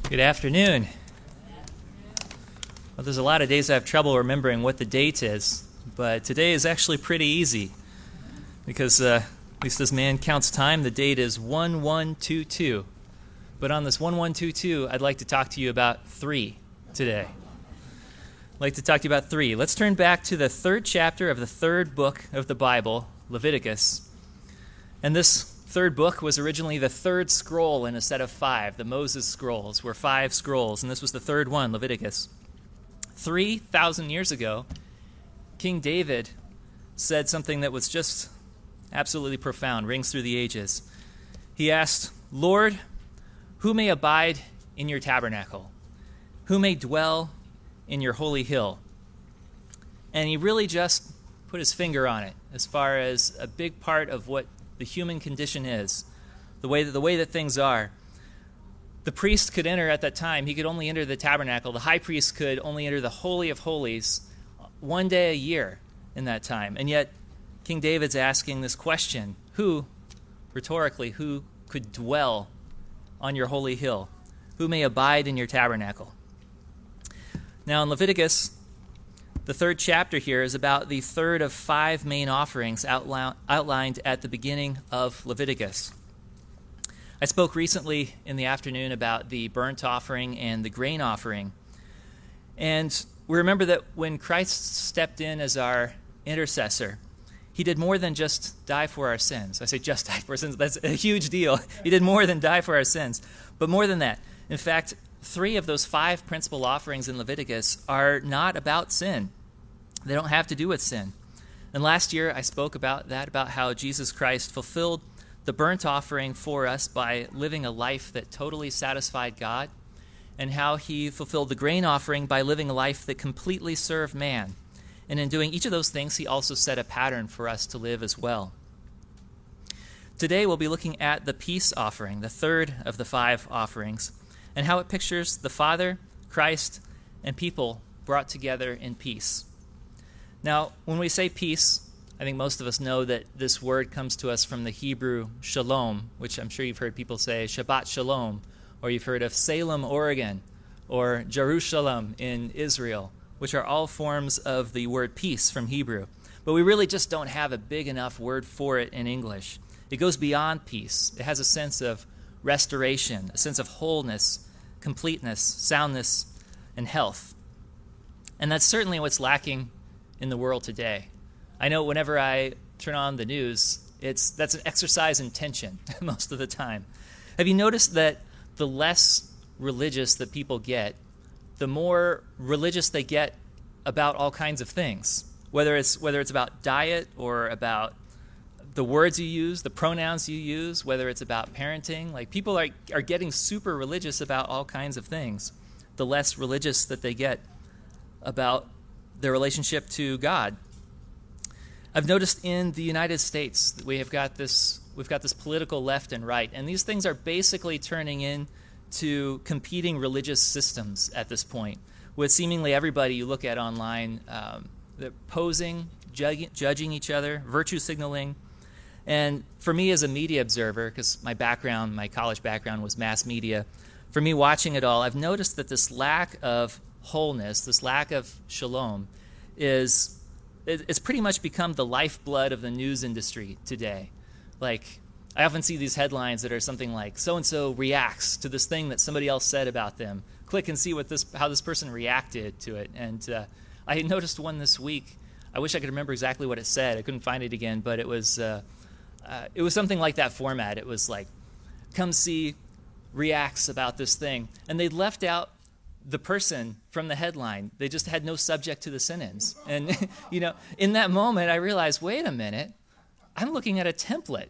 Good afternoon. Well, there's a lot of days I have trouble remembering what the date is, but today is actually pretty easy because, at least as man counts time, the date is 1122. But on this 1122, I'd like to talk to you about 3 today. I'd like to talk to you about 3. Let's turn back to the 3rd chapter of the 3rd book of the Bible, Leviticus. And this 3rd book was originally the 3rd scroll in a set of 5. The Moses scrolls were 5 scrolls, and this was the 3rd one, Leviticus. 3,000 years ago, King David said something that was just absolutely profound, rings through the ages. He asked, "Lord, who may abide in your tabernacle? Who may dwell in your holy hill?" And he really just put his finger on it as far as a big part of what the human condition is, the way that things are. The priest could enter at that time. He could only enter the tabernacle. The high priest could only enter the Holy of Holies one day a year in that time. And yet, King David's asking this question, rhetorically, who could dwell on your holy hill? Who may abide in your tabernacle? Now, in Leviticus, the 3rd chapter here is about the 3rd of 5 main offerings outlined at the beginning of Leviticus. I spoke recently in the afternoon about the burnt offering and the grain offering. And we remember that when Christ stepped in as our intercessor, he did more than just die for our sins. I say just die for our sins. That's a huge deal. He did more than die for our sins. But more than that. In fact, 3 of those 5 principal offerings in Leviticus are not about sin. They don't have to do with sin. And last year I spoke about how Jesus Christ fulfilled the burnt offering for us by living a life that totally satisfied God, and how he fulfilled the grain offering by living a life that completely served man. And in doing each of those things, he also set a pattern for us to live as well. Today we'll be looking at the peace offering, the 3rd of the 5 offerings, and how it pictures the Father, Christ, and people brought together in peace. Now, when we say peace, I think most of us know that this word comes to us from the Hebrew shalom, which I'm sure you've heard people say Shabbat Shalom, or you've heard of Salem, Oregon, or Jerusalem in Israel, which are all forms of the word peace from Hebrew. But we really just don't have a big enough word for it in English. It goes beyond peace. It has a sense of restoration, a sense of wholeness, completeness, soundness, and health. And that's certainly what's lacking in the world today. I know whenever I turn on the news, that's an exercise in tension most of the time. Have you noticed that the less religious that people get, the more religious they get about all kinds of things, whether it's about diet or about the words you use, the pronouns you use, whether it's about parenting. Like, people are getting super religious about all kinds of things, the less religious that they get about their relationship to God. I've noticed in the United States that we've got this political left and right, and these things are basically turning into competing religious systems at this point, with seemingly everybody you look at online they're posing, judging each other, virtue signaling. And for me as a media observer, because my college background was mass media, for me watching it all, I've noticed that this lack of wholeness, this lack of shalom, it's pretty much become the lifeblood of the news industry today. Like, I often see these headlines that are something like, so-and-so reacts to this thing that somebody else said about them. Click and see how this person reacted to it. And I noticed one this week. I wish I could remember exactly what it said. I couldn't find it again, but it was something like that format. It was like, come see reacts about this thing. And they left out the person from the headline. They just had no subject to the sentence. And, in that moment, I realized, wait a minute, I'm looking at a template.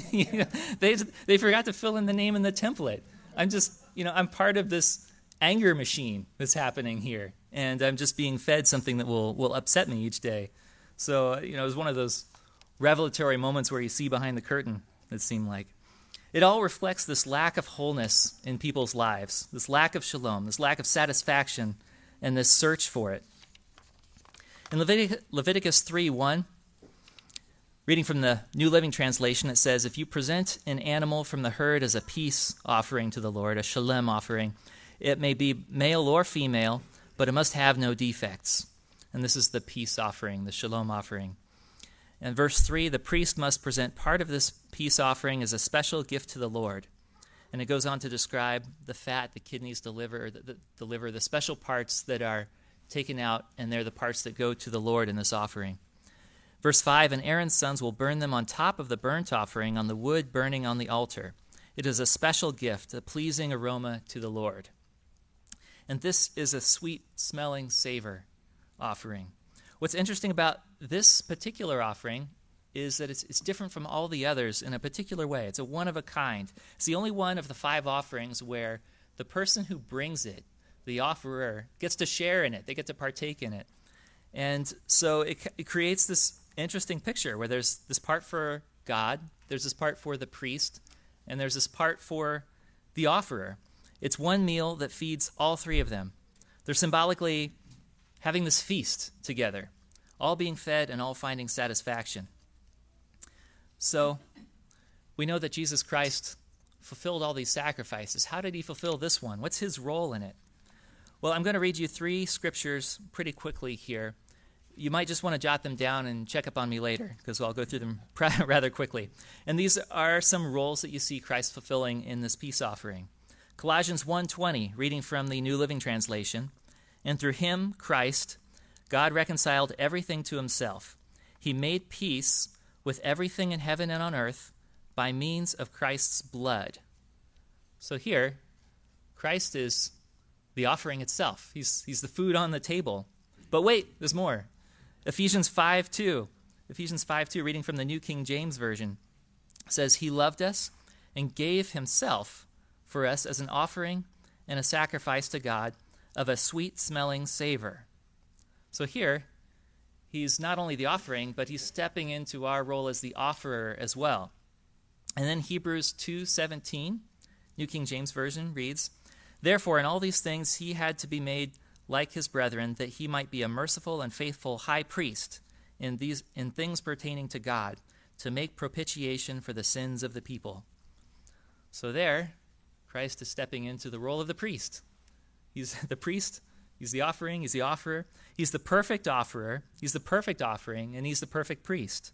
They forgot to fill in the name in the template. I'm part of this anger machine that's happening here. And I'm just being fed something that will upset me each day. So, it was one of those revelatory moments where you see behind the curtain, it seemed like. It all reflects this lack of wholeness in people's lives, this lack of shalom, this lack of satisfaction, and this search for it. In Leviticus 3:1, reading from the New Living Translation, it says, "If you present an animal from the herd as a peace offering to the Lord, a shalom offering, It may be male or female, but it must have no defects. And this is the peace offering, the shalom offering. And verse 3, the priest must present part of this peace offering as a special gift to the Lord. And it goes on to describe the fat, the kidneys, the liver, the special parts that are taken out, and they're the parts that go to the Lord in this offering. Verse 5, and Aaron's sons will burn them on top of the burnt offering on the wood burning on the altar. It is a special gift, a pleasing aroma to the Lord. And this is a sweet-smelling savor offering. What's interesting about this particular offering is that it's different from all the others in a particular way. It's a one-of-a-kind. It's the only one of the 5 offerings where the person who brings it, the offerer, gets to share in it. They get to partake in it. And so it creates this interesting picture where there's this part for God, there's this part for the priest, and there's this part for the offerer. It's one meal that feeds all 3 of them. They're symbolically having this feast together, all being fed and all finding satisfaction. So we know that Jesus Christ fulfilled all these sacrifices. How did he fulfill this one? What's his role in it? Well, I'm going to read you 3 scriptures pretty quickly here. You might just want to jot them down and check up on me later, because I'll go through them rather quickly. And these are some roles that you see Christ fulfilling in this peace offering. Colossians 1:20, reading from the New Living Translation, and through him, Christ, God reconciled everything to himself. He made peace with everything in heaven and on earth by means of Christ's blood. So here, Christ is the offering itself. He's the food on the table. But wait, there's more. Ephesians 5:2, reading from the New King James Version, says, he loved us and gave himself for us as an offering and a sacrifice to God of a sweet-smelling savor. So here, he's not only the offering, but he's stepping into our role as the offerer as well. And then Hebrews 2:17, New King James Version, reads, therefore, in all these things he had to be made like his brethren, that he might be a merciful and faithful high priest in things pertaining to God, to make propitiation for the sins of the people. So there, Christ is stepping into the role of the priest. He's the priest, he's the offering, he's the offerer, he's the perfect offerer, he's the perfect offering, and he's the perfect priest.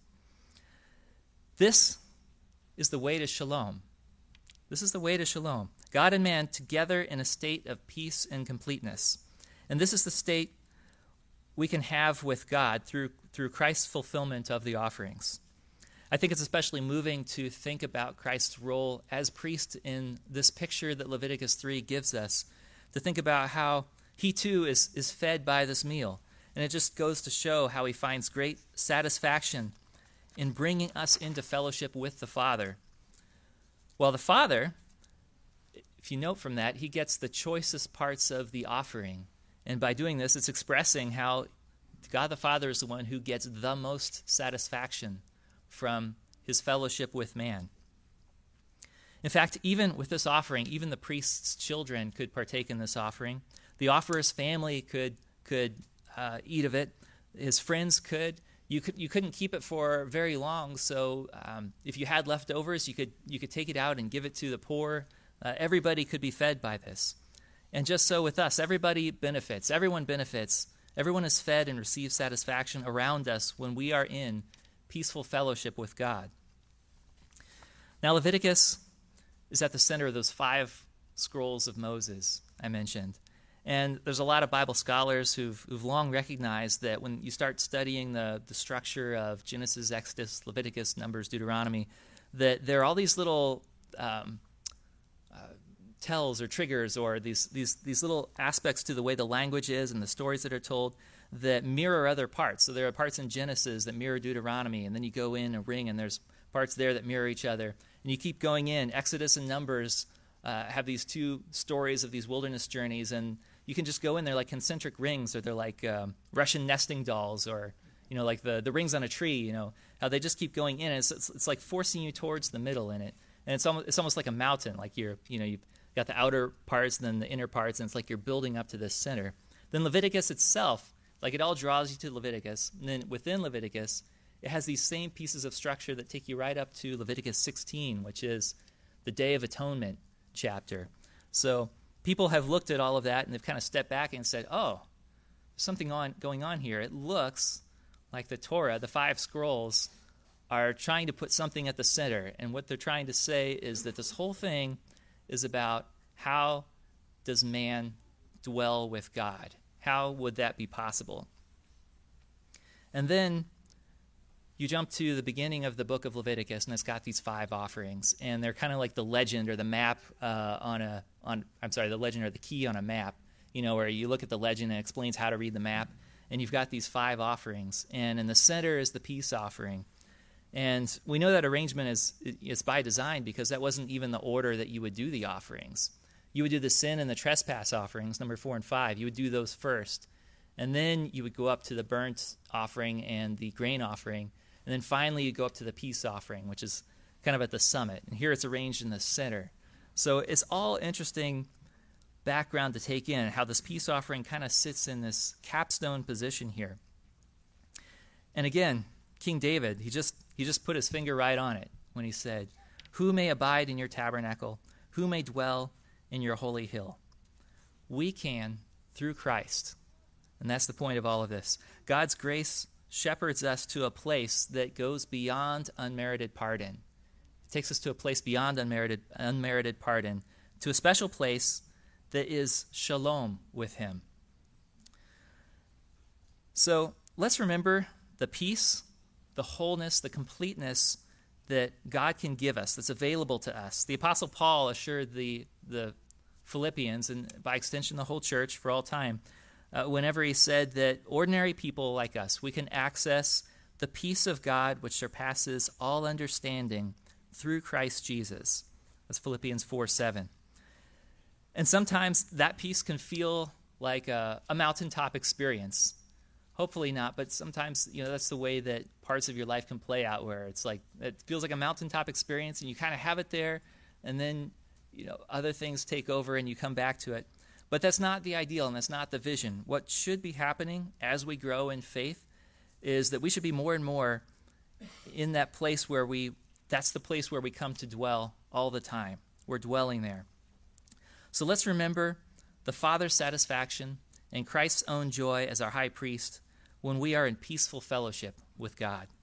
This is the way to shalom. This is the way to shalom. God and man together in a state of peace and completeness. And this is the state we can have with God through Christ's fulfillment of the offerings. I think it's especially moving to think about Christ's role as priest in this picture that Leviticus 3 gives us, to think about how he too is fed by this meal. And it just goes to show how he finds great satisfaction in bringing us into fellowship with the Father. Well, the Father, if you note from that, he gets the choicest parts of the offering. And by doing this, it's expressing how God the Father is the one who gets the most satisfaction from his fellowship with man. In fact, even with this offering, even the priest's children could partake in this offering. The offerer's family could eat of it. His friends could. You couldn't keep it for very long, so if you had leftovers, you could take it out and give it to the poor. Everybody could be fed by this. And just so with us, everybody benefits. Everyone benefits. Everyone is fed and receives satisfaction around us when we are in peaceful fellowship with God. Now, Leviticus is at the center of those 5 scrolls of Moses I mentioned. And there's a lot of Bible scholars who've long recognized that when you start studying the structure of Genesis, Exodus, Leviticus, Numbers, Deuteronomy, that there are all these little tells or triggers or these little aspects to the way the language is and the stories that are told that mirror other parts. So there are parts in Genesis that mirror Deuteronomy, and then you go in a ring and there's parts there that mirror each other. And you keep going in. Exodus and Numbers have these 2 stories of these wilderness journeys, and you can just go in there like concentric rings, or they're like Russian nesting dolls, or like the rings on a tree. How they just keep going in. And it's like forcing you towards the middle in it, and it's almost like a mountain. Like you've got the outer parts and then the inner parts, and it's like you're building up to this center. Then Leviticus itself, like it all draws you to Leviticus, and then within Leviticus, it has these same pieces of structure that take you right up to Leviticus 16, which is the Day of Atonement chapter. So people have looked at all of that and they've kind of stepped back and said, oh, there's something going on here. It looks like the Torah, the 5 scrolls, are trying to put something at the center. And what they're trying to say is that this whole thing is about how does man dwell with God? How would that be possible? And then you jump to the beginning of the book of Leviticus, and it's got these 5 offerings, and they're kind of like the legend or the map the legend or the key on a map, where you look at the legend and it explains how to read the map, and you've got these 5 offerings, and in the center is the peace offering. And we know that arrangement is by design because that wasn't even the order that you would do the offerings. You would do the sin and the trespass offerings, number 4 and 5. You would do those first. And then you would go up to the burnt offering and the grain offering. And then finally you go up to the peace offering, which is kind of at the summit. And here it's arranged in the center. So it's all interesting background to take in, how this peace offering kind of sits in this capstone position here. And again, King David, he just put his finger right on it when he said, "Who may abide in your tabernacle? Who may dwell in your holy hill?" We can through Christ. And that's the point of all of this. God's grace shepherds us to a place that goes beyond unmerited pardon. It takes us to a place beyond unmerited pardon, to a special place that is shalom with him. So let's remember the peace, the wholeness, the completeness that God can give us, that's available to us. The Apostle Paul assured the Philippians, and by extension the whole church for all time, whenever he said that ordinary people like us, we can access the peace of God which surpasses all understanding through Christ Jesus. That's Philippians 4:7. And sometimes that peace can feel like a mountaintop experience. Hopefully not, but sometimes that's the way that parts of your life can play out, where it's like it feels like a mountaintop experience and you kind of have it there, and then other things take over and you come back to it. But that's not the ideal, and that's not the vision. What should be happening as we grow in faith is that we should be more and more in that place that's the place where we come to dwell all the time. We're dwelling there. So let's remember the Father's satisfaction and Christ's own joy as our high priest when we are in peaceful fellowship with God.